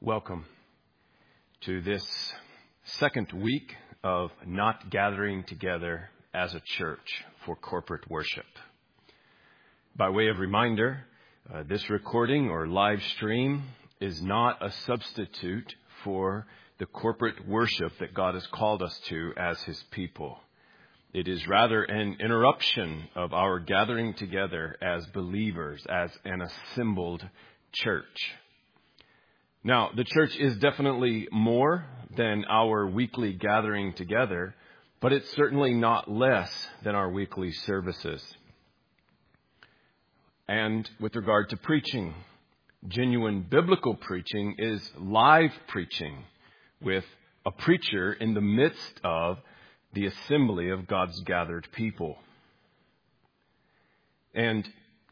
Welcome to this second week of not gathering together as a church for corporate worship. By way of reminder, this recording or live stream is not a substitute for the corporate worship that God has called us to as His people. It is rather an interruption of our gathering together as believers, as an assembled church. Now, the church is definitely more than our weekly gathering together, but it's certainly not less than our weekly services. And with regard to preaching, genuine biblical preaching is live preaching with a preacher in the midst of the assembly of God's gathered people. And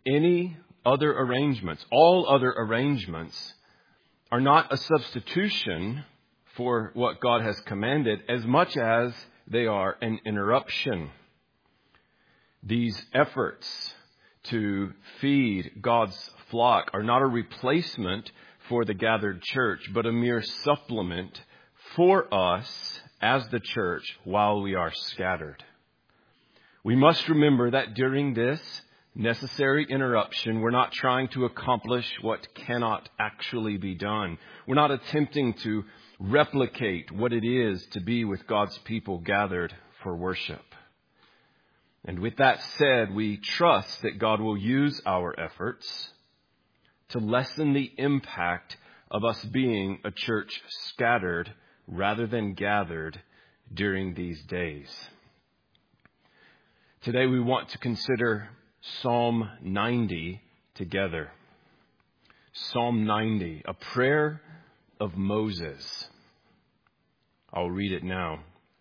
all other arrangements are not a substitution for what God has commanded as much as they are an interruption. These efforts to feed God's flock are not a replacement for the gathered church, but a mere supplement for us as the church while we are scattered. We must remember that during this necessary interruption, we're not trying to accomplish what cannot actually be done. We're not attempting to replicate what it is to be with God's people gathered for worship. And with that said, we trust that God will use our efforts to lessen the impact of us being a church scattered rather than gathered during these days. Today we want to consider Psalm 90 together. Psalm 90, a prayer of Moses. I'll read it now.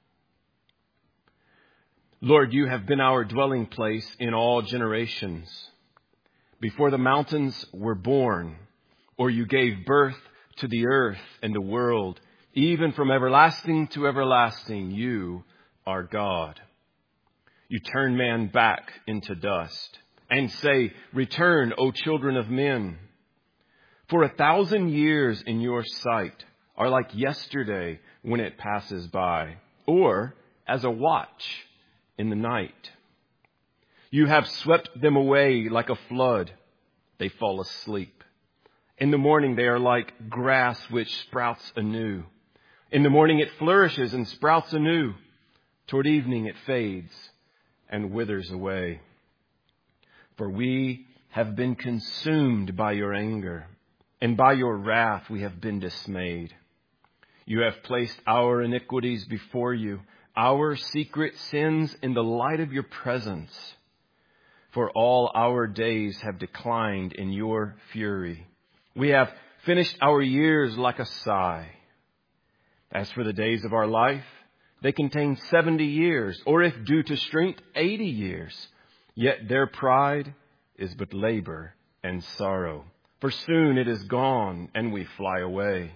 Lord, you have been our dwelling place in all generations. Before the mountains were born, or you gave birth to the earth and the world, even from everlasting to everlasting, you are God. You turn man back into dust and say, return, O children of men. For 1,000 years in your sight are like yesterday when it passes by, or as a watch in the night. You have swept them away like a flood. They fall asleep. In the morning they are like grass which sprouts anew. In the morning it flourishes and sprouts anew. Toward evening it fades and withers away. For we have been consumed by your anger, and by your wrath we have been dismayed. You have placed our iniquities before you, our secret sins in the light of your presence. For all our days have declined in your fury. We have finished our years like a sigh. As for the days of our life, they contain 70 years, or if due to strength, 80 years. Yet their pride is but labor and sorrow. For soon it is gone and we fly away.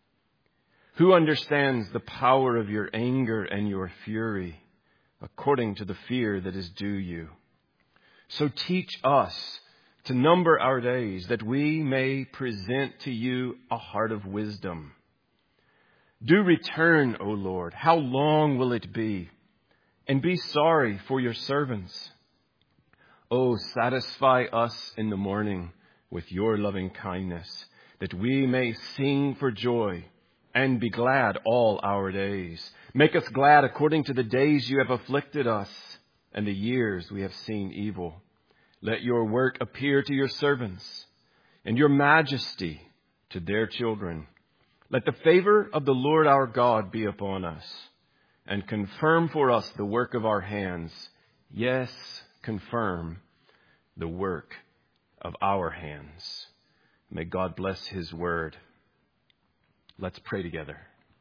Who understands the power of your anger and your fury, according to the fear that is due you? So teach us to number our days, that we may present to you a heart of wisdom. Do return, O Lord. How long will it be? And be sorry for your servants. Oh, satisfy us in the morning with your loving kindness, that we may sing for joy and be glad all our days. Make us glad according to the days you have afflicted us and the years we have seen evil. Let your work appear to your servants and your majesty to their children. Let the favor of the Lord our God be upon us, and confirm for us the work of our hands. Yes, confirm the work of our hands. May God bless His word. Let's pray together.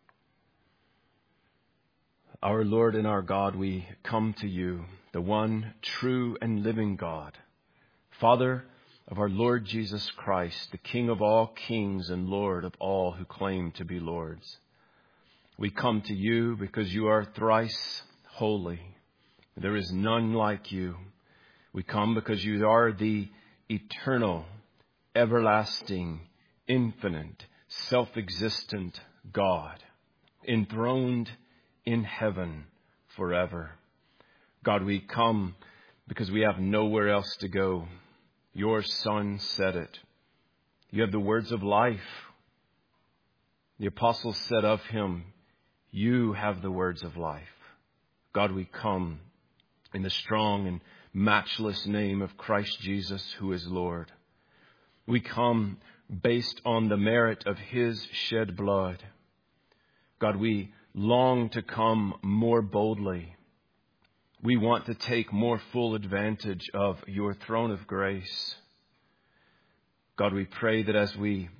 Our Lord and our God, we come to you, the one true and living God, Father of our Lord Jesus Christ, the King of all kings and Lord of all who claim to be lords. We come to you because you are thrice holy. There is none like you. We come because you are the eternal, everlasting, infinite, self-existent God, enthroned in heaven forever. God, we come because we have nowhere else to go. Your Son said it. You have the words of life. The apostles said of him, you have the words of life. God, we come in the strong and matchless name of Christ Jesus, who is Lord. We come based on the merit of his shed blood. God, we long to come more boldly. We want to take more full advantage of your throne of grace. God, we pray that as we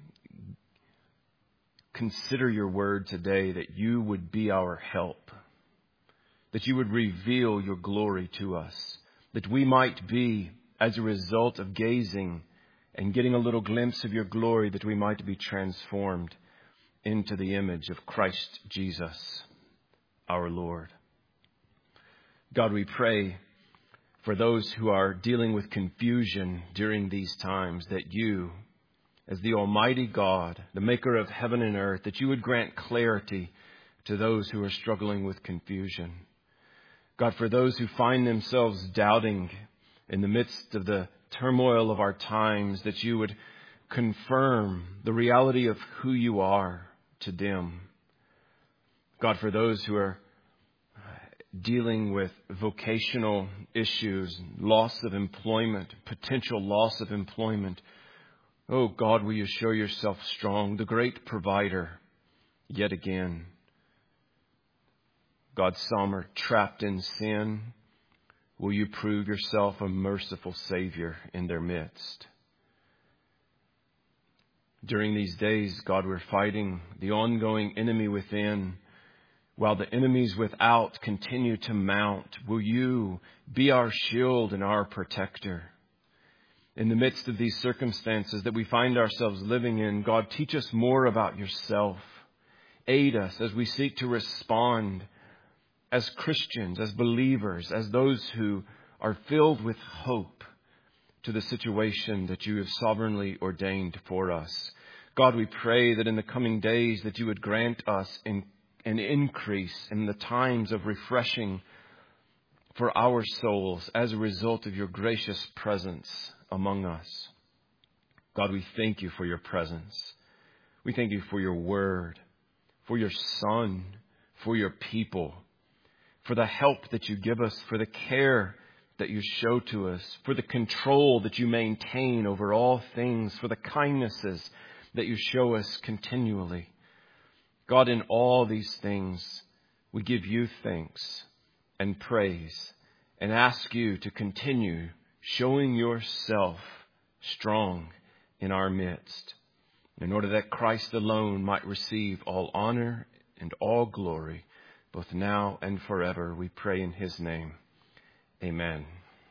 consider your word today, that you would be our help, that you would reveal your glory to us, that we might be, as a result of gazing and getting a little glimpse of your glory, that we might be transformed into the image of Christ Jesus, our Lord. God, we pray for those who are dealing with confusion during these times, that you, as the Almighty God, the maker of heaven and earth, that you would grant clarity to those who are struggling with confusion. God, for those who find themselves doubting in the midst of the turmoil of our times, that you would confirm the reality of who you are to them. God, for those who are dealing with vocational issues, loss of employment, potential loss of employment, oh God, will you show yourself strong, the great provider, yet again. God, some are trapped in sin. Will you prove yourself a merciful Savior in their midst? During these days, God, we're fighting the ongoing enemy within, while the enemies without continue to mount. Will you be our shield and our protector? In the midst of these circumstances that we find ourselves living in, God, teach us more about yourself. Aid us as we seek to respond as Christians, as believers, as those who are filled with hope to the situation that you have sovereignly ordained for us. God, we pray that in the coming days that you would grant us an increase in the times of refreshing for our souls as a result of your gracious presence among us. God, we thank you for your presence. We thank you for your word, for your Son, for your people, for the help that you give us, for the care that you show to us, for the control that you maintain over all things, for the kindnesses that you show us continually. God, in all these things, we give you thanks and praise and ask you to continue showing yourself strong in our midst, in order that Christ alone might receive all honor and all glory, both now and forever. We pray in his name. Amen.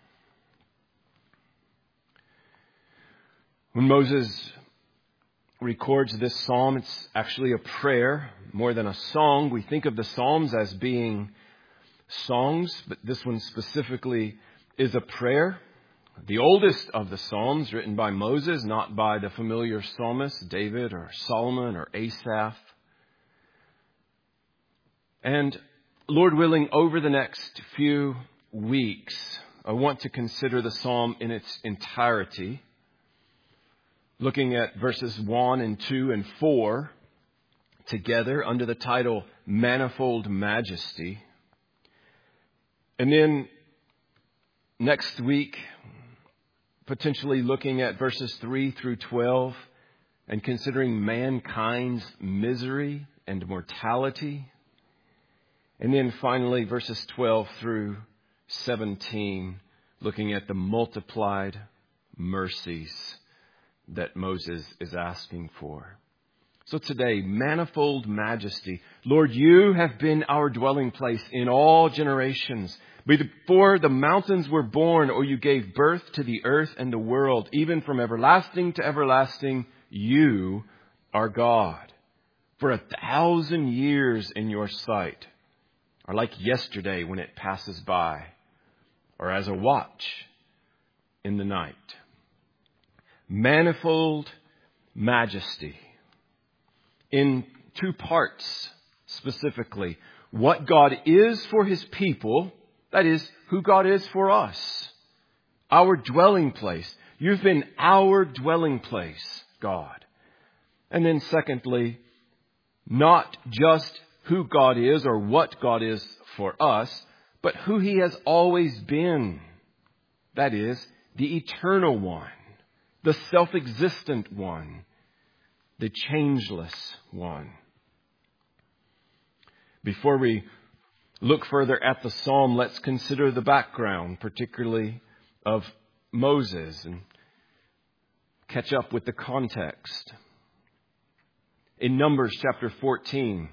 When Moses records this psalm, it's actually a prayer more than a song. We think of the Psalms as being songs, but this one specifically is a prayer. The oldest of the Psalms, written by Moses, not by the familiar psalmists, David or Solomon or Asaph. And Lord willing, over the next few weeks, I want to consider the psalm in its entirety, looking at verses 1 and 2 and 4 together under the title Manifold Majesty. And then next week, potentially looking at verses 3 through 12 and considering mankind's misery and mortality. And then finally, verses 12 through 17, looking at the multiplied mercies that Moses is asking for. So today, manifold majesty. Lord, you have been our dwelling place in all generations. Before the mountains were born, or you gave birth to the earth and the world, even from everlasting to everlasting, you are God. For 1,000 years in your sight are like yesterday when it passes by, or as a watch in the night. Manifold majesty. in two parts specifically. What God is for His people, that is, who God is for us. Our dwelling place. You've been our dwelling place, God. And then secondly, not just who God is or what God is for us, but who He has always been. That is, the eternal one, the self-existent one, the changeless one. Before we look further at the psalm, let's consider the background, particularly of Moses, and catch up with the context. In Numbers chapter 14,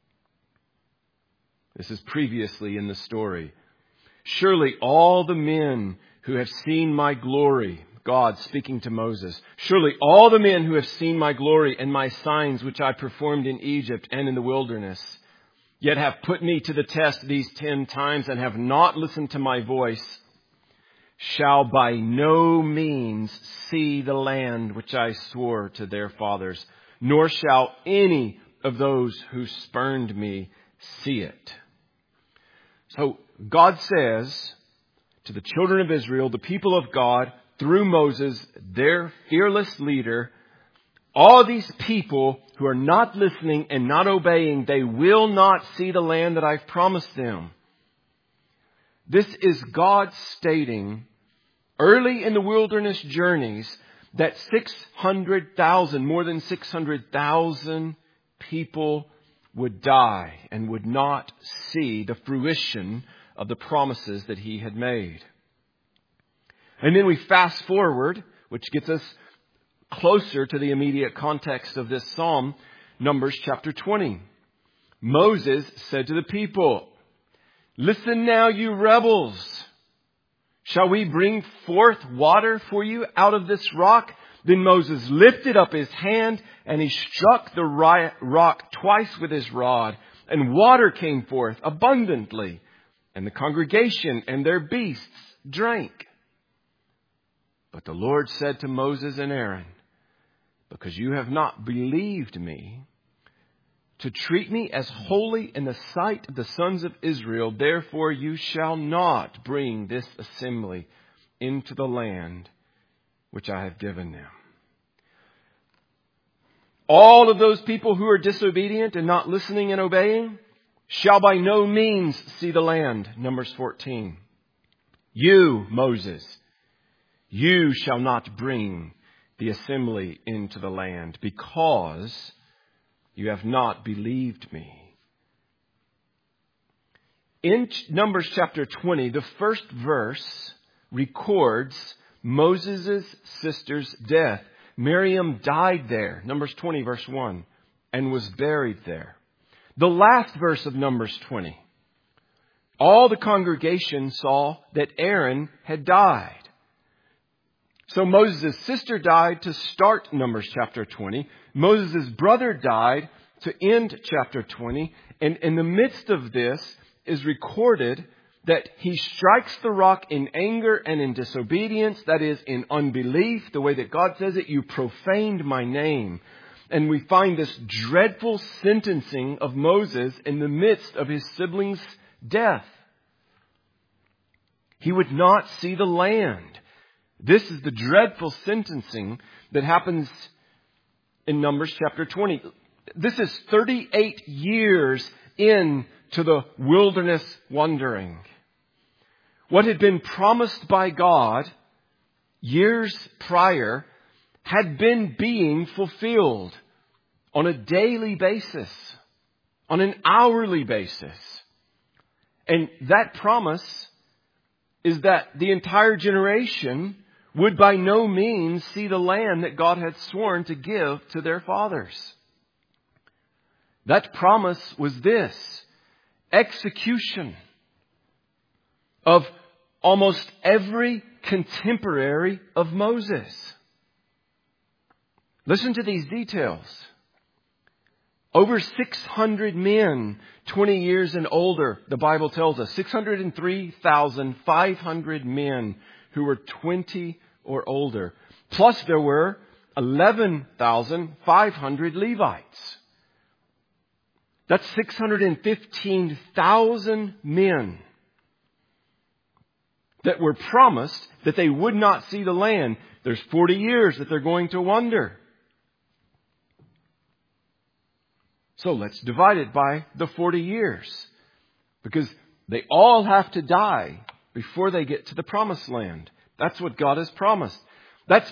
this is previously in the story. Surely all the men who have seen my glory, God speaking to Moses, surely all the men who have seen my glory and my signs which I performed in Egypt and in the wilderness, yet have put me to the test these 10 times and have not listened to my voice, shall by no means see the land which I swore to their fathers, nor shall any of those who spurned me see it. So God says to the children of Israel, the people of God, through Moses, their fearless leader, all these people who are not listening and not obeying, they will not see the land that I've promised them. This is God stating early in the wilderness journeys that 600,000, more than 600,000 people would die and would not see the fruition of the promises that He had made. And then we fast forward, which gets us closer to the immediate context of this psalm, Numbers chapter 20. Moses said to the people, "Listen now, you rebels. Shall we bring forth water for you out of this rock?" Then Moses lifted up his hand and he struck the rock twice with his rod, and water came forth abundantly, and the congregation and their beasts drank. But the Lord said to Moses and Aaron, "Because you have not believed me to treat me as holy in the sight of the sons of Israel, therefore you shall not bring this assembly into the land which I have given them." All of those people who are disobedient and not listening and obeying shall by no means see the land. Numbers 14. You, Moses, you shall not bring the assembly into the land because you have not believed me. In Numbers chapter 20, the first verse records Moses' sister's death. Miriam died there, Numbers 20 verse 1, and was buried there. The last verse of Numbers 20, all the congregation saw that Aaron had died. So Moses' sister died to start Numbers chapter 20. Moses' brother died to end chapter 20. And in the midst of this is recorded that he strikes the rock in anger and in disobedience, that is, in unbelief, the way that God says it, "You profaned my name." And we find this dreadful sentencing of Moses in the midst of his siblings' death. He would not see the land. This is the dreadful sentencing that happens in Numbers chapter 20. This is 38 years into the wilderness wandering. What had been promised by God years prior had been being fulfilled on a daily basis, on an hourly basis. And that promise is that the entire generation would by no means see the land that God had sworn to give to their fathers. That promise was this: execution of almost every contemporary of Moses. Listen to these details. Over 600 men, 20 years and older, the Bible tells us, 603,500 men who were 20 or older. Plus there were 11,500 Levites. That's 615,000 men that were promised that they would not see the land. There's 40 years that they're going to wander. So let's divide it by the 40 years. Because they all have to die before they get to the promised land. That's what God has promised. That's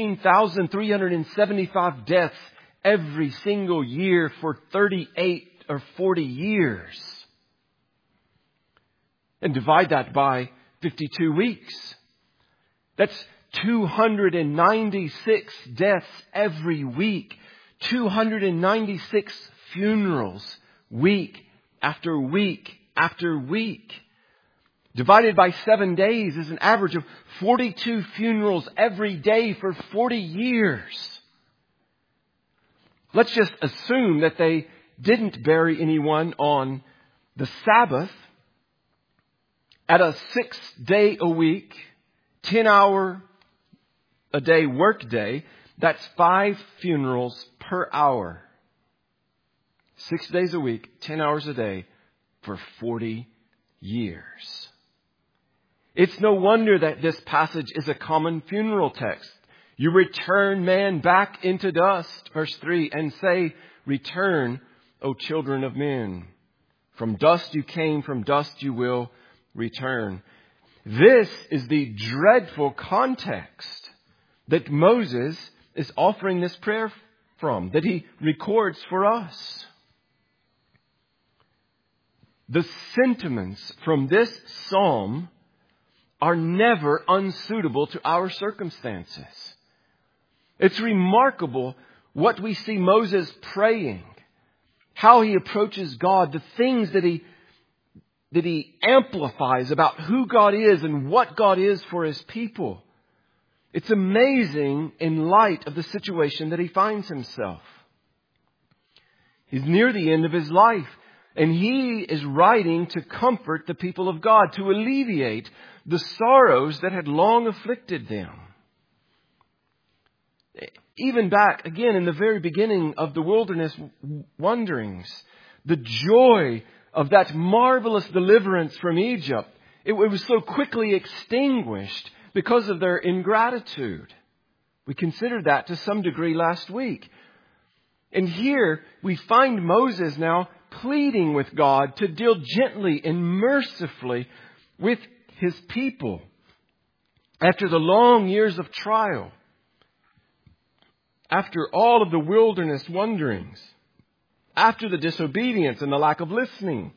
15,375 deaths every single year for 38 or 40 years. And divide that by 52 weeks. That's 296 deaths every week. 296 funerals week after week after week. Divided by 7 days is an average of 42 funerals every day for 40 years. Let's just assume that they didn't bury anyone on the Sabbath at a 6-day-a-week, 10-hour-a-day work day. That's 5 funerals per hour. 6 days a week, 10 hours a day for 40 years. It's no wonder that this passage is a common funeral text. You return man back into dust, verse 3, and say, return, O children of men. From dust you came, from dust you will return. This is the dreadful context that Moses is offering this prayer from, that he records for us. The sentiments from this psalm are never unsuitable to our circumstances. It's remarkable what we see Moses praying, how he approaches God, the things that he amplifies about who God is and what God is for His people. It's amazing in light of the situation that he finds himself. He's near the end of his life, and he is writing to comfort the people of God, to alleviate the sorrows that had long afflicted them. Even back, again, in the very beginning of the wilderness wanderings, the joy of that marvelous deliverance from Egypt, it was so quickly extinguished because of their ingratitude. We considered that to some degree last week. And here we find Moses now pleading with God to deal gently and mercifully with his people after the long years of trial, after all of the wilderness wanderings, after the disobedience and the lack of listening.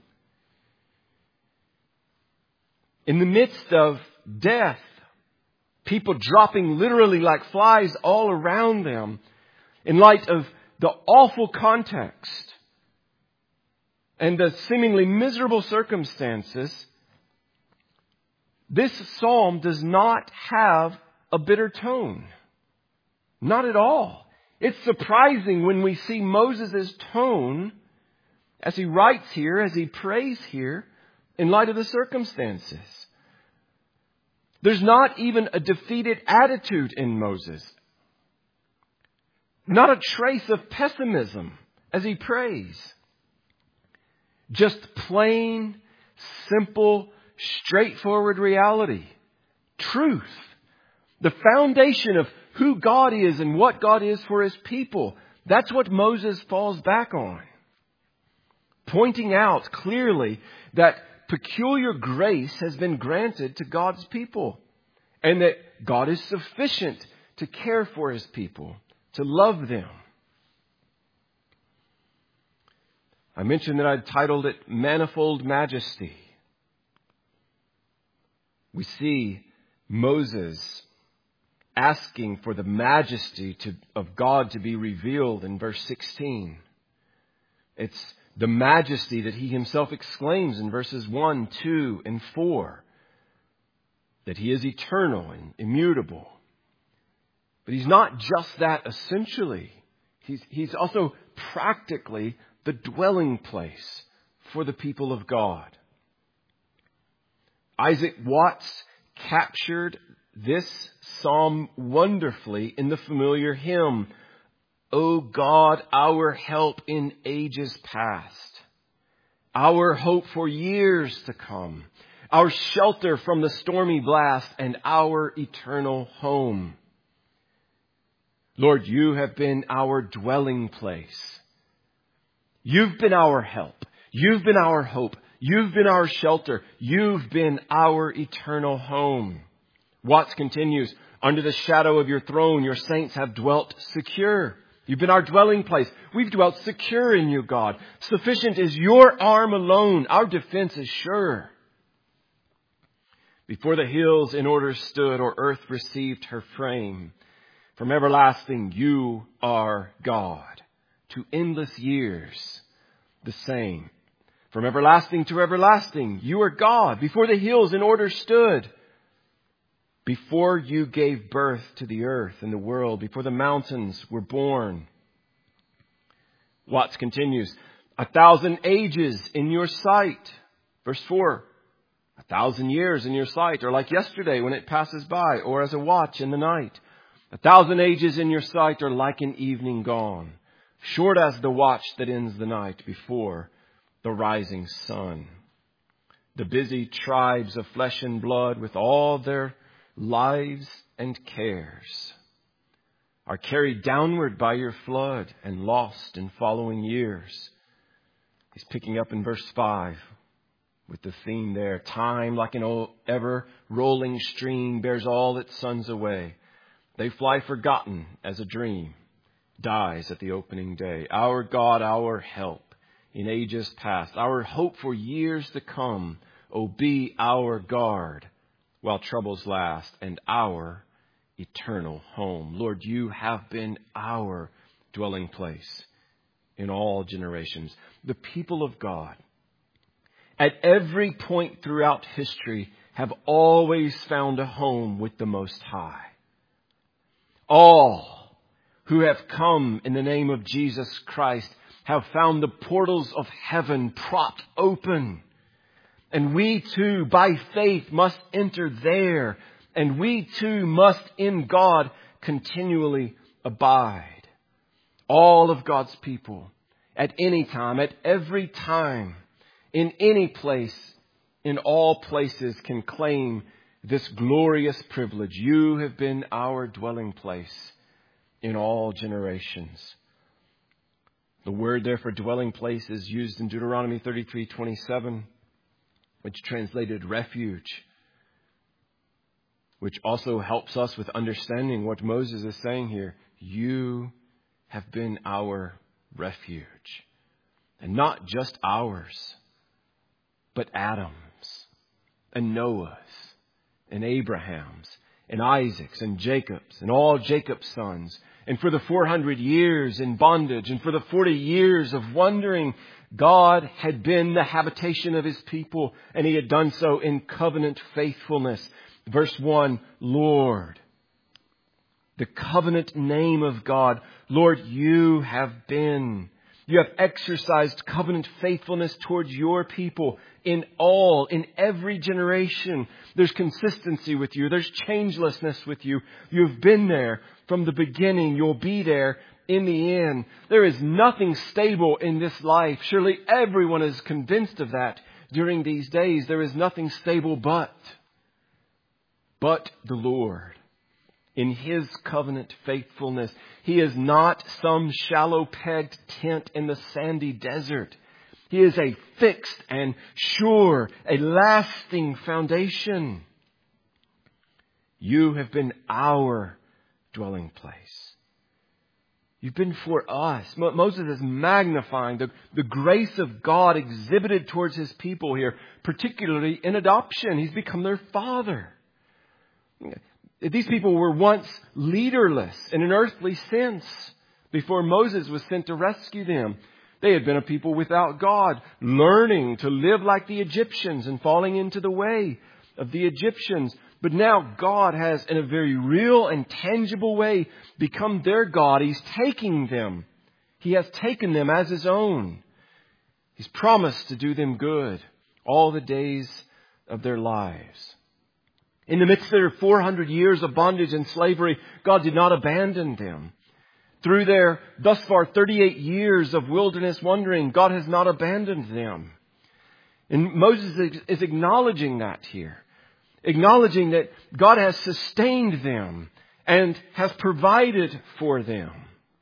In the midst of death, people dropping literally like flies all around them, in light of the awful context and the seemingly miserable circumstances, this psalm does not have a bitter tone. Not at all. It's surprising when we see Moses' tone as he writes here, as he prays here, in light of the circumstances. There's not even a defeated attitude in Moses. Not a trace of pessimism as he prays. Just plain, simple, straightforward reality. Truth. The foundation of who God is and what God is for His people. That's what Moses falls back on. Pointing out clearly that peculiar grace has been granted to God's people. And that God is sufficient to care for His people, to love them. I mentioned that I'd titled it Manifold Majesty. We see Moses asking for the majesty of God to be revealed in verse 16. It's the majesty that he himself exclaims in verses 1, 2, and 4. That he is eternal and immutable. But he's not just that essentially. He's also practically the dwelling place for the people of God. Isaac Watts captured this psalm wonderfully in the familiar hymn, O God, our help in ages past. our hope for years to come, our shelter from the stormy blast, and our eternal home. Lord, you have been our dwelling place. You've been our help. You've been our hope. You've been our shelter. You've been our eternal home. Watts continues, under the shadow of your throne, your saints have dwelt secure. You've been our dwelling place. We've dwelt secure in you, God. Sufficient is your arm alone. Our defense is sure. Before the hills in order stood, or earth received her frame, from everlasting you are God. To endless years the same. From everlasting to everlasting you are God. Before the hills in order stood, before you gave birth to the earth and the world, before the mountains were born. Watts continues, 1,000 ages in your sight. Verse 4, 1,000 years in your sight are like yesterday when it passes by, or as a watch in the night. 1,000 ages in your sight are like an evening gone, short as the watch that ends the night before the rising sun. The busy tribes of flesh and blood, with all their lives and cares, are carried downward by your flood and lost in following years. He's picking up in verse 5 with the theme there. Time, like an ever rolling stream, bears all its sons away. They fly forgotten as a dream, dies at the opening day. Our God, our help in ages past, our hope for years to come, O be our guard while troubles last, and our eternal home. Lord, you have been our dwelling place in all generations. The people of God, at every point throughout history, have always found a home with the Most High. All who have come in the name of Jesus Christ have found the portals of heaven propped open. And we too, by faith, must enter there. And we too must in God continually abide. All of God's people, at any time, at every time, in any place, in all places, can claim this glorious privilege. You have been our dwelling place in all generations. The word there for dwelling place is used in Deuteronomy 33:27, which translated refuge, which also helps us with understanding what Moses is saying here. You have been our refuge. And not just ours, but Adam's and Noah's and Abraham's and Isaac's and Jacob's and all Jacob's sons. And for the 400 years in bondage and for the 40 years of wandering, God had been the habitation of his people, and he had done so in covenant faithfulness. Verse 1, Lord, the covenant name of God. Lord, you have exercised covenant faithfulness towards your people in every generation. There's consistency with you. There's changelessness with you. You've been there from the beginning. You'll be there in the end. There is nothing stable in this life. Surely everyone is convinced of that during these days. There is nothing stable but the Lord. In his covenant faithfulness, he is not some shallow pegged tent in the sandy desert. He is a fixed and sure, a lasting foundation. You have been our dwelling place. You've been for us. Moses is magnifying the grace of God exhibited towards his people here, particularly in adoption. He's become their father. These people were once leaderless in an earthly sense before Moses was sent to rescue them. They had been a people without God, learning to live like the Egyptians and falling into the way of the Egyptians. But now God has, in a very real and tangible way, become their God. He's taking them. He has taken them as his own. He's promised to do them good all the days of their lives. In the midst of their 400 years of bondage and slavery, God did not abandon them. Through their, thus far, 38 years of wilderness wandering, God has not abandoned them. And Moses is acknowledging that here. Acknowledging that God has sustained them and has provided for them.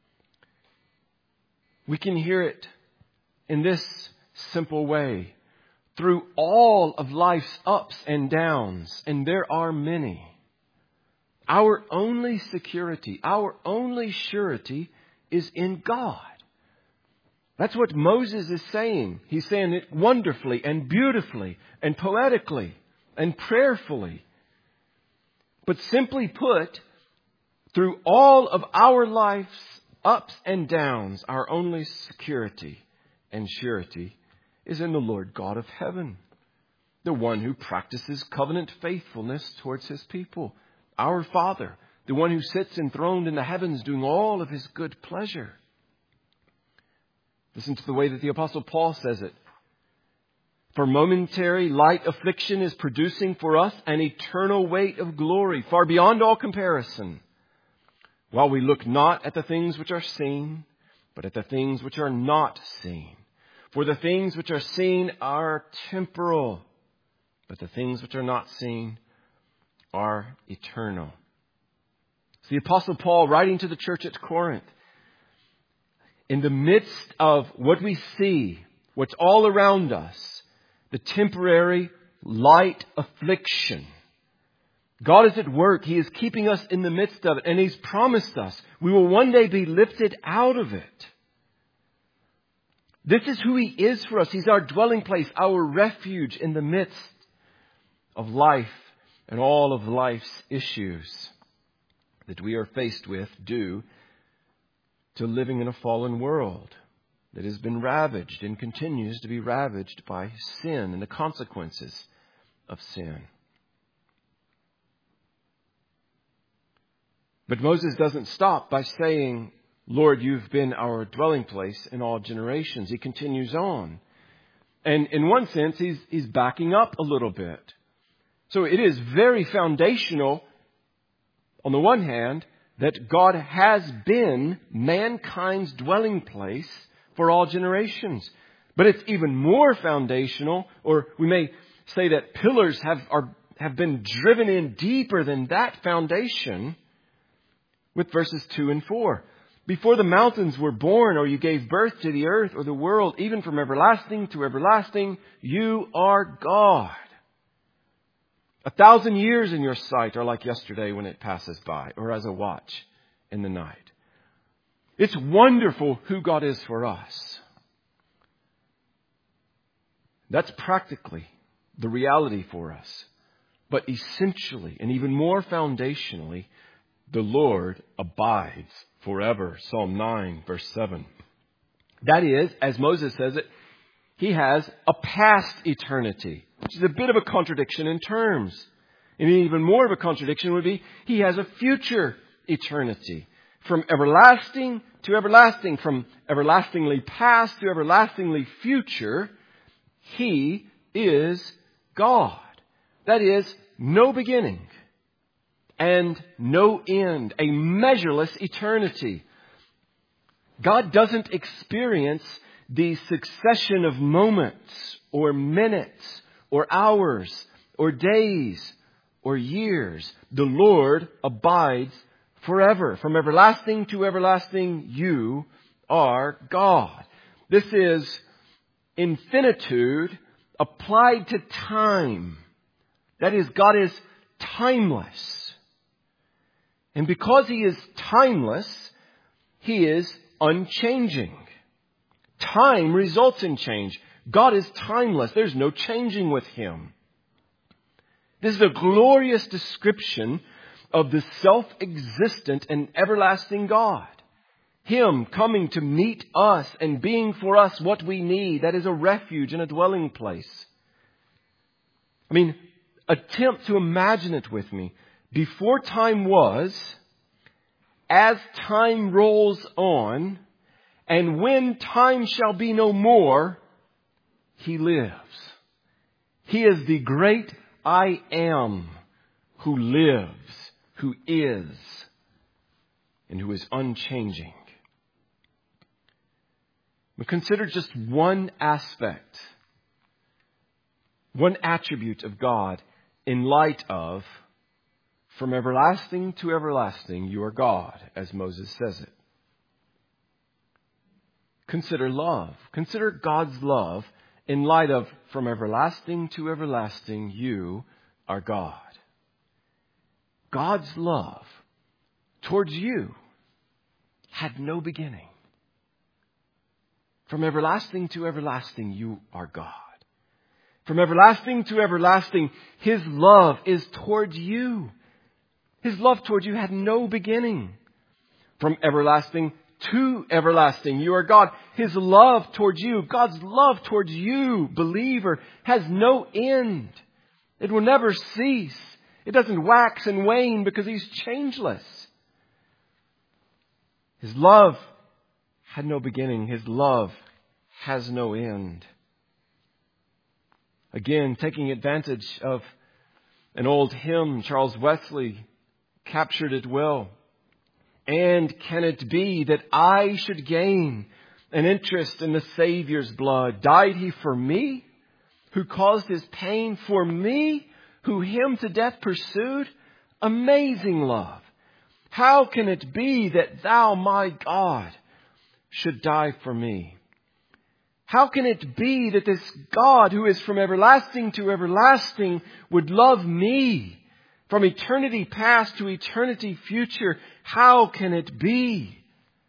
We can hear it in this simple way. Through all of life's ups and downs, and there are many, our only security, our only surety is in God. That's what Moses is saying. He's saying it wonderfully and beautifully and poetically and prayerfully. But simply put, through all of our life's ups and downs, our only security and surety is in the Lord God of heaven, the one who practices covenant faithfulness towards His people, our Father, the one who sits enthroned in the heavens doing all of His good pleasure. Listen to the way that the Apostle Paul says it. For momentary light affliction is producing for us an eternal weight of glory, far beyond all comparison, while we look not at the things which are seen, but at the things which are not seen. For the things which are seen are temporal, but the things which are not seen are eternal. It's the Apostle Paul writing to the church at Corinth. In the midst of what we see, what's all around us, the temporary light affliction, God is at work. He is keeping us in the midst of it, and He's promised us we will one day be lifted out of it. This is who He is for us. He's our dwelling place, our refuge in the midst of life and all of life's issues that we are faced with due to living in a fallen world that has been ravaged and continues to be ravaged by sin and the consequences of sin. But Moses doesn't stop by saying, Lord, you've been our dwelling place in all generations. He continues on. And in one sense, he's backing up a little bit. So it is very foundational, on the one hand, that God has been mankind's dwelling place for all generations. But it's even more foundational, or we may say that pillars have been driven in deeper than that foundation with verses 2 and 4. Before the mountains were born, or you gave birth to the earth or the world, even from everlasting to everlasting, you are God. 1,000 years in your sight are like yesterday when it passes by, or as a watch in the night. It's wonderful who God is for us. That's practically the reality for us. But essentially, and even more foundationally, the Lord abides forever. Psalm 9, verse 7. That is, as Moses says it, He has a past eternity, which is a bit of a contradiction in terms. And even more of a contradiction would be He has a future eternity. From everlasting to everlasting, from everlastingly past to everlastingly future, He is God. That is, no beginning and no end, a measureless eternity. God doesn't experience the succession of moments or minutes or hours or days or years. The Lord abides forever. From everlasting to everlasting, you are God. This is infinitude applied to time. That is, God is timeless. And because He is timeless, He is unchanging. Time results in change. God is timeless. There's no changing with Him. This is a glorious description of the self-existent and everlasting God. Him coming to meet us and being for us what we need. That is a refuge and a dwelling place. I mean, attempt to imagine it with me. Before time was, as time rolls on, and when time shall be no more, He lives. He is the great I am, who lives, who is, and who is unchanging. But consider just one aspect one attribute of God in light of, from everlasting to everlasting, you are God, as Moses says it. Consider love. Consider God's love in light of, from everlasting to everlasting, you are God. God's love towards you had no beginning. From everlasting to everlasting, you are God. From everlasting to everlasting, His love is towards you. His love towards you had no beginning. From everlasting to everlasting, you are God. His love towards you, God's love towards you, believer, has no end. It will never cease. It doesn't wax and wane because He's changeless. His love had no beginning. His love has no end. Again, taking advantage of an old hymn, Charles Wesley captured it well. And can it be that I should gain an interest in the Savior's blood? Died He for me, who caused His pain, for me, who Him to death pursued? Amazing love! How can it be that Thou, my God, should die for me? How can it be that this God who is from everlasting to everlasting would love me from eternity past to eternity future? How can it be?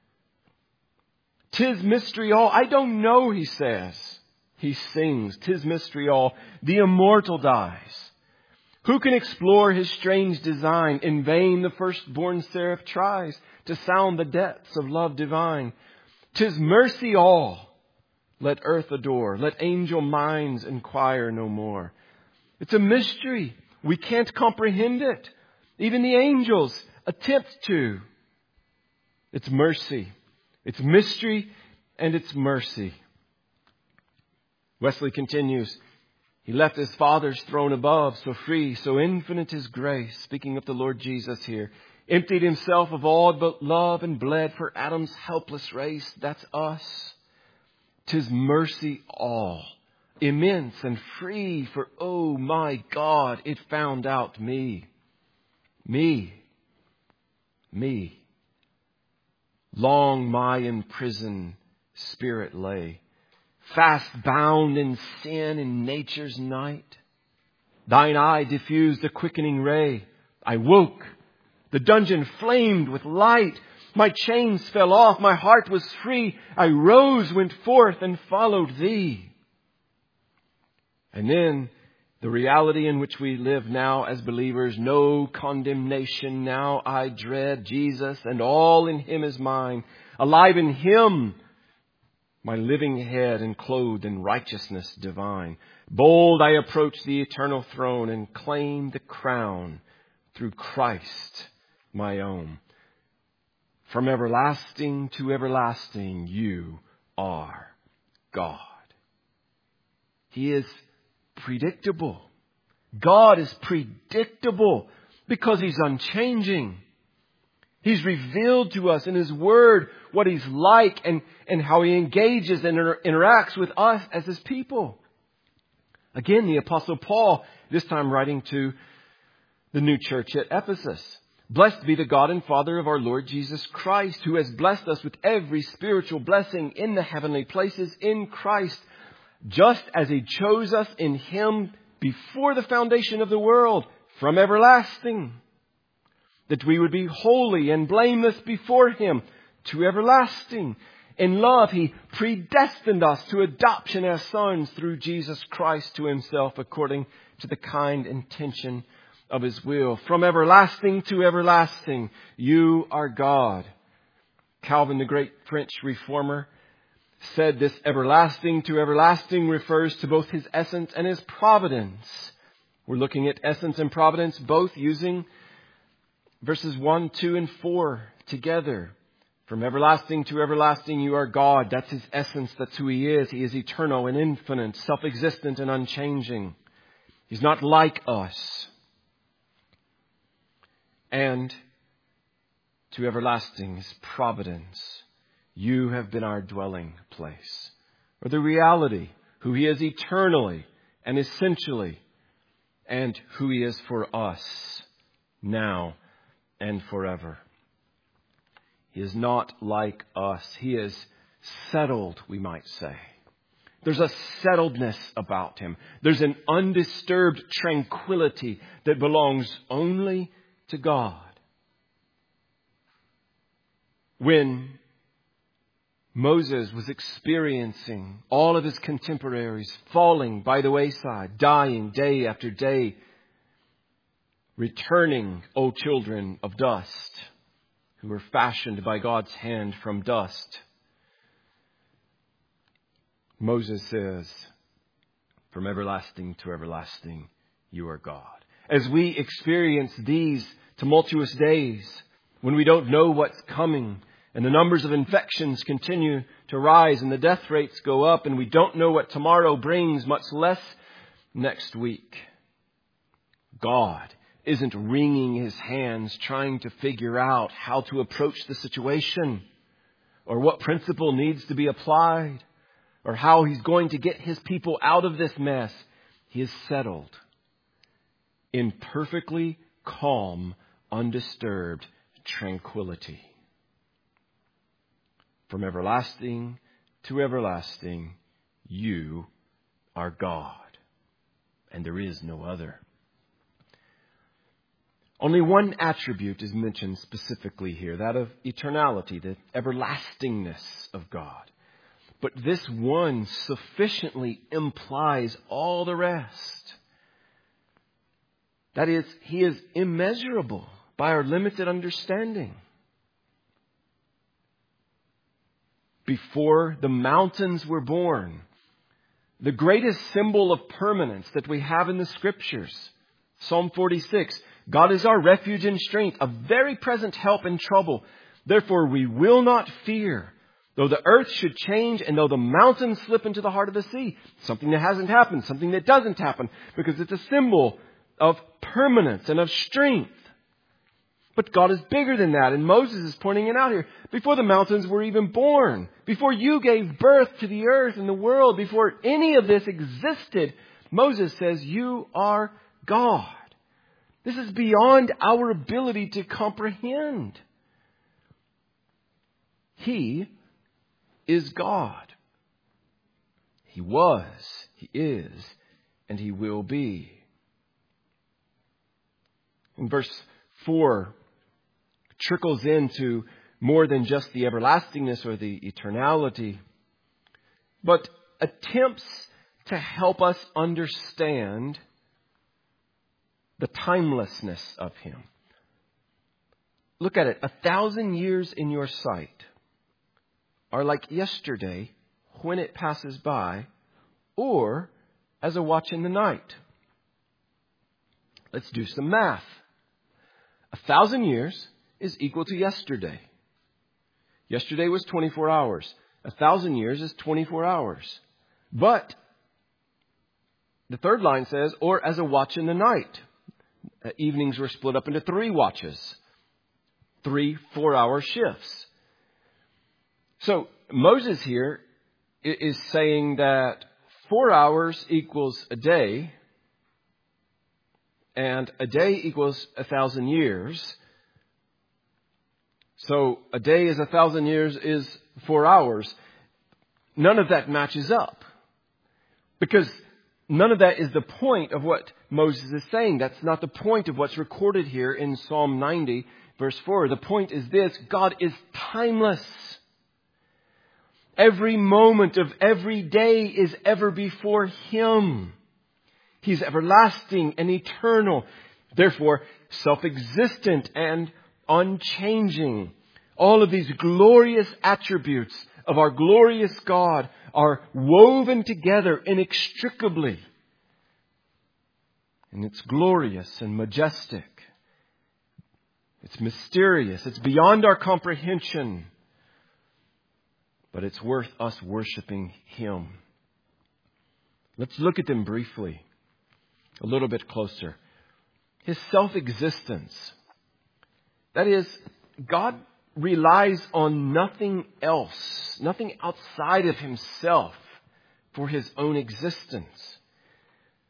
'Tis mystery all. I don't know, he says. He sings. 'Tis mystery all. The immortal dies. Who can explore His strange design? In vain the firstborn seraph tries to sound the depths of love divine. 'Tis mercy all. Let earth adore. Let angel minds inquire no more. It's a mystery. We can't comprehend it. Even the angels attempt to. It's mercy. It's mystery and it's mercy. Wesley continues, He left His Father's throne above, so free, so infinite His grace, speaking of the Lord Jesus here, emptied Himself of all but love and bled for Adam's helpless race. That's us. 'Tis mercy all, immense and free, for, oh my God, it found out me. Me. Long my imprisoned spirit lay, fast bound in sin in nature's night. Thine eye diffused a quickening ray. I woke. The dungeon flamed with light. My chains fell off. My heart was free. I rose, went forth, and followed Thee. And then the reality in which we live now as believers, no condemnation now I dread. Jesus and all in Him is mine. Alive in Him, my living head and clothed in righteousness divine. Bold I approach the eternal throne and claim the crown through Christ my own. From everlasting to everlasting, you are God. He is predictable. God is predictable because He's unchanging. He's revealed to us in His Word what He's like and how He engages and interacts with us as His people. Again, the Apostle Paul, this time writing to the new church at Ephesus. Blessed be the God and Father of our Lord Jesus Christ, who has blessed us with every spiritual blessing in the heavenly places in Christ, just as He chose us in Him before the foundation of the world, from everlasting, that we would be holy and blameless before Him to everlasting. In love, He predestined us to adoption as sons through Jesus Christ to Himself, according to the kind intention of His will. From everlasting to everlasting, you are God. Calvin, the great French reformer, said this everlasting to everlasting refers to both His essence and His providence. We're looking at essence and providence, both using verses 1, 2, and 4 together. From everlasting to everlasting, you are God. That's His essence. That's who He is. He is eternal and infinite, self-existent and unchanging. He's not like us. And to everlasting, His providence. You have been our dwelling place. Or the reality, who He is eternally and essentially, and who He is for us now and forever. He is not like us. He is settled, we might say. There's a settledness about Him. There's an undisturbed tranquility that belongs only to God. When Moses was experiencing all of his contemporaries falling by the wayside, dying day after day, returning, O children of dust, who were fashioned by God's hand from dust, Moses says, from everlasting to everlasting, you are God. As we experience these tumultuous days, when we don't know what's coming, and the numbers of infections continue to rise, and the death rates go up, and we don't know what tomorrow brings, much less next week, God isn't wringing His hands trying to figure out how to approach the situation, or what principle needs to be applied, or how He's going to get His people out of this mess. He is settled in perfectly calm, undisturbed tranquility. From everlasting to everlasting, you are God, and there is no other. Only one attribute is mentioned specifically here, that of eternality, the everlastingness of God. But this one sufficiently implies all the rest. That is, He is immeasurable by our limited understanding. Before the mountains were born, the greatest symbol of permanence that we have in the Scriptures, Psalm 46, God is our refuge and strength, a very present help in trouble. Therefore we will not fear, though the earth should change and though the mountains slip into the heart of the sea. Something that hasn't happened, something that doesn't happen, because it's a symbol of permanence and of strength. But God is bigger than that, and Moses is pointing it out here. Before the mountains were even born, before you gave birth to the earth and the world, before any of this existed, Moses says, you are God. This is beyond our ability to comprehend. He is God. He was, He is, and He will be. In verse 4, trickles into more than just the everlastingness or the eternality, but attempts to help us understand the timelessness of Him. Look at it. 1,000 years in your sight are like yesterday when it passes by, or as a watch in the night. Let's do some math. 1,000 years is equal to yesterday. Yesterday was 24 hours. 1,000 years is 24 hours. But the third line says, or as a watch in the night. Evenings were split up into 3 watches. 3 4-hour shifts. So Moses here is saying that 4 hours equals a day, and a day equals 1,000 years. So a day is 1,000 years is 4 hours. None of that matches up, because none of that is the point of what Moses is saying. That's not the point of what's recorded here in Psalm 90, verse 4. The point is this: God is timeless. Every moment of every day is ever before Him. He's everlasting and eternal, therefore self-existent and unchanging. All of these glorious attributes of our glorious God are woven together inextricably. And it's glorious and majestic. It's mysterious. It's beyond our comprehension. But it's worth us worshiping Him. Let's look at them briefly, a little bit closer. His self-existence. That is, God relies on nothing else, nothing outside of Himself for His own existence.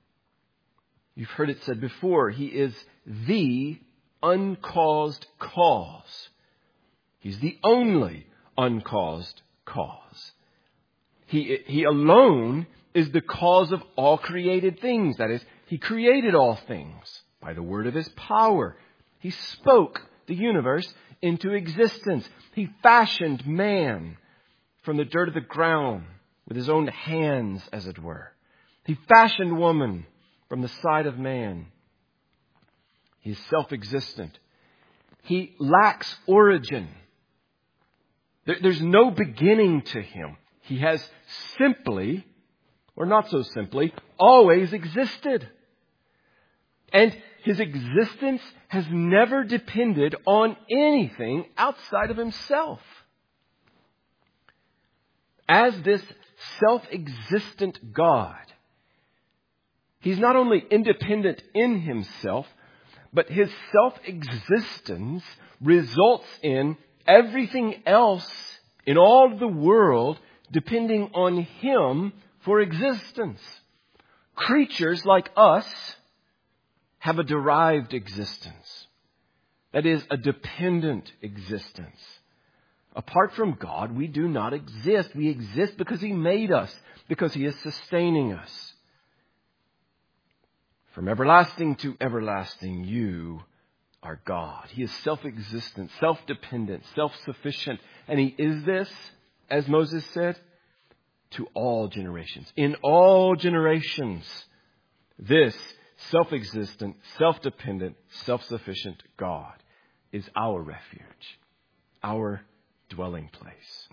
You've heard it said before, He is the uncaused cause. He's the only uncaused cause. He alone is the cause of all created things. That is, He created all things by the word of His power. He spoke the universe into existence. He fashioned man from the dirt of the ground with His own hands, as it were. He fashioned woman from the side of man. He is self-existent. He lacks origin. There's no beginning to Him. He has simply, or not so simply, always existed. And His existence has never depended on anything outside of Himself. As this self-existent God, He's not only independent in Himself, but His self-existence results in everything else in all of the world depending on Him for existence. Creatures like us have a derived existence. That is, a dependent existence. Apart from God, we do not exist. We exist because He made us, because He is sustaining us. From everlasting to everlasting, you are God. He is self-existent, self-dependent, self-sufficient. And He is this, as Moses said, to all generations. In all generations, this self-existent, self-dependent, self-sufficient God is our refuge, our dwelling place.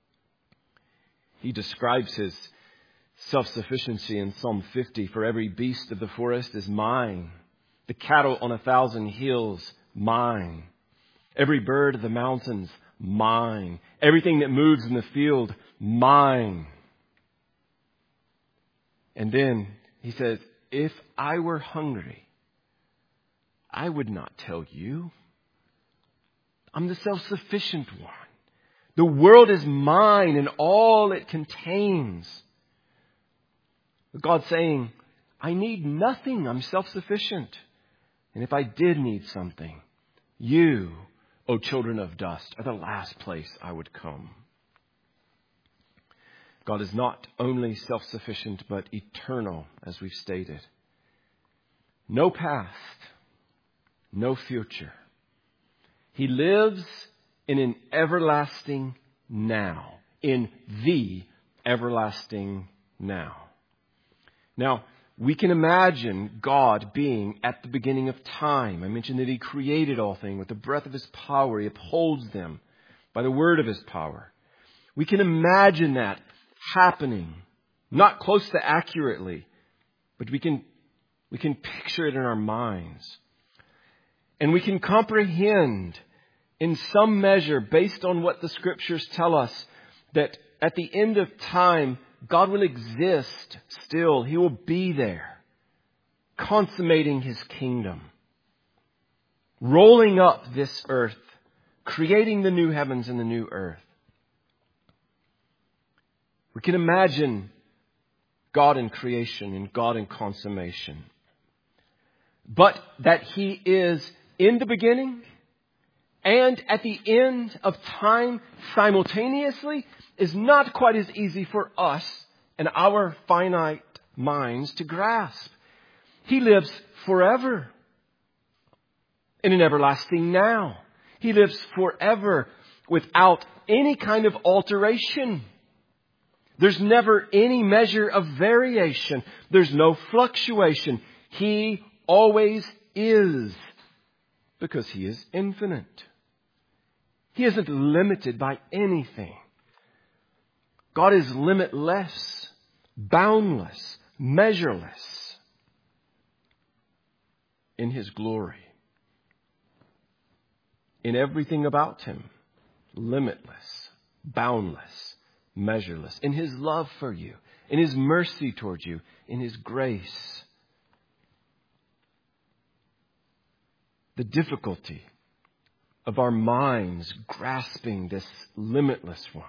He describes His self-sufficiency in Psalm 50. For every beast of the forest is mine. The cattle on 1,000 hills, mine. Every bird of the mountains, mine. Everything that moves in the field, mine. And then He says, if I were hungry, I would not tell you. I'm the self-sufficient one. The world is mine and all it contains. God's saying, I need nothing. I'm self-sufficient. And if I did need something, you, O children of dust, are the last place I would come. God is not only self-sufficient, but eternal, as we've stated. No past, no future. He lives in an everlasting now, in the everlasting now. Now, we can imagine God being at the beginning of time. I mentioned that He created all things with the breath of His power. He upholds them by the word of His power. We can imagine that happening, not close to accurately, but we can picture it in our minds. And we can comprehend in some measure, based on what the Scriptures tell us, that at the end of time, God will exist still. He will be there, consummating His kingdom, rolling up this earth, creating the new heavens and the new earth. We can imagine God in creation and God in consummation. But that He is in the beginning and at the end of time simultaneously is not quite as easy for us and our finite minds to grasp. He lives forever in an everlasting now. He lives forever without any kind of alteration. There's never any measure of variation. There's no fluctuation. He always is, because He is infinite. He isn't limited by anything. God is limitless, boundless, measureless in His glory. In everything about Him, limitless, boundless, measureless. In His love for you, in His mercy towards you, in His grace. The difficulty of our minds grasping this limitless one,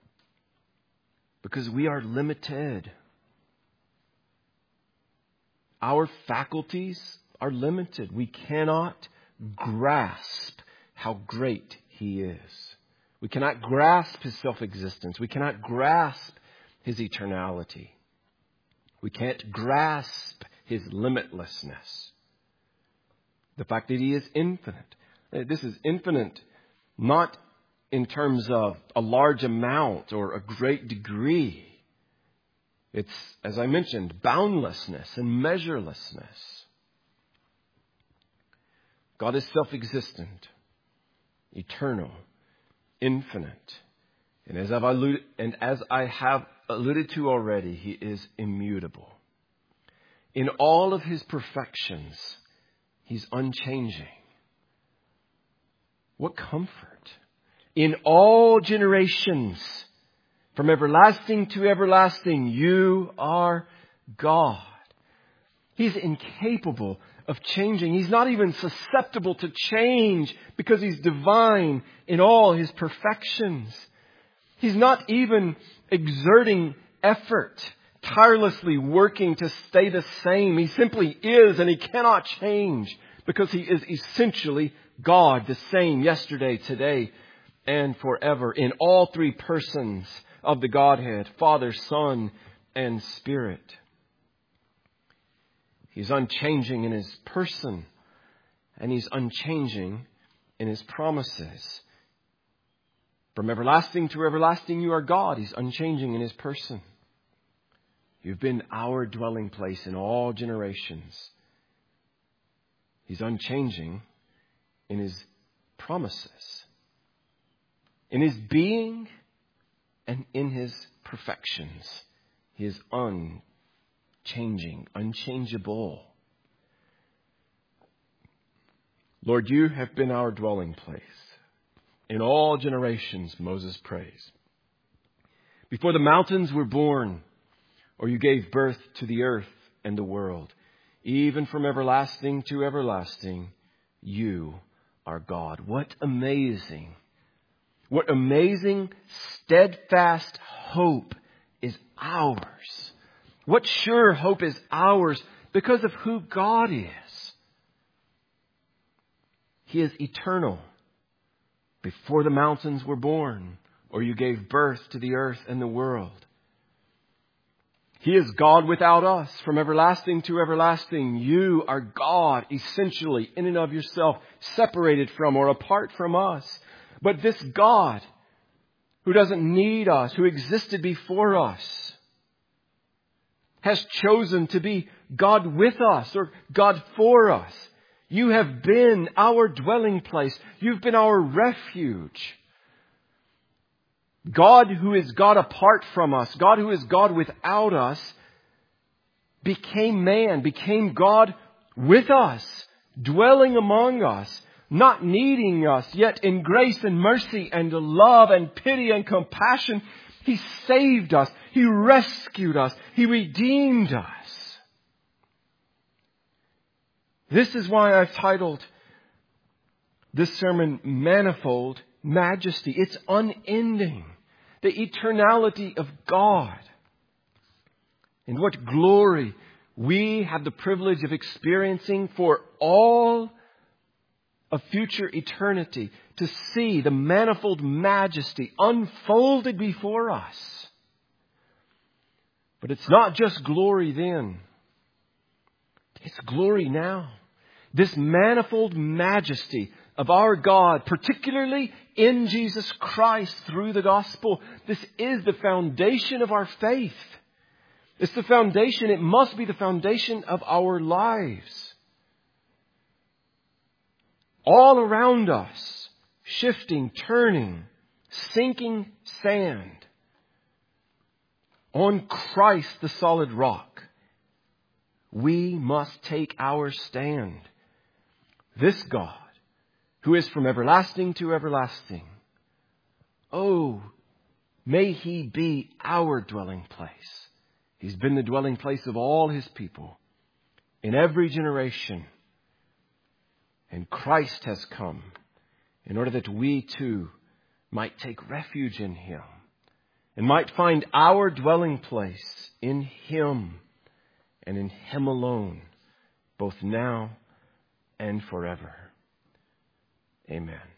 because we are limited. our faculties are limited. We cannot grasp how great He is. We cannot grasp His self-existence. We cannot grasp His eternality. We can't grasp His limitlessness. The fact that He is infinite. This is infinite not in terms of a large amount or a great degree. It's, as I mentioned, boundlessness and measurelessness. God is self-existent, eternal, infinite. And as I have alluded to already, He is immutable. In all of His perfections, He's unchanging. What comfort! In all generations, from everlasting to everlasting, you are God. He's incapable of changing. He's not even susceptible to change because He's divine in all His perfections. He's not even exerting effort, tirelessly working to stay the same. He simply is, and He cannot change because He is essentially God, the same yesterday, today, and forever in all three persons of the Godhead, Father, Son, and Spirit. He's unchanging in His person, and He's unchanging in His promises. From everlasting to everlasting, you are God. He's unchanging in His person. You've been our dwelling place in all generations. He's unchanging in His promises, in His being, and in His perfections. He is unchanging, unchangeable. Lord, you have been our dwelling place in all generations, Moses prays. Before the mountains were born, or you gave birth to the earth and the world, even from everlasting to everlasting, you are God. What amazing, steadfast hope is ours. What sure hope is ours because of who God is. He is eternal. Before the mountains were born, or you gave birth to the earth and the world. He is God without us. From everlasting to everlasting, you are God, essentially, in and of yourself, separated from or apart from us. But this God, who doesn't need us, who existed before us, has chosen to be God with us or God for us. You have been our dwelling place. You've been our refuge. God who is God apart from us, God who is God without us, became man, became God with us, dwelling among us, not needing us, yet in grace and mercy and love and pity and compassion, He saved us. He rescued us. He redeemed us. This is why I've titled this sermon, Manifold Majesty. It's unending. The eternality of God. And what glory we have the privilege of experiencing for all of future eternity, to see the manifold majesty unfolded before us. But it's not just glory then. It's glory now. This manifold majesty of our God, particularly in Jesus Christ through the gospel. This is the foundation of our faith. It's the foundation. It must be the foundation of our lives. All around us, shifting, turning, sinking sand. On Christ, the solid rock, we must take our stand. This God, who is from everlasting to everlasting. Oh, may He be our dwelling place. He's been the dwelling place of all His people in every generation. And Christ has come in order that we too might take refuge in Him and might find our dwelling place in Him and in Him alone. both now and forever. Amen.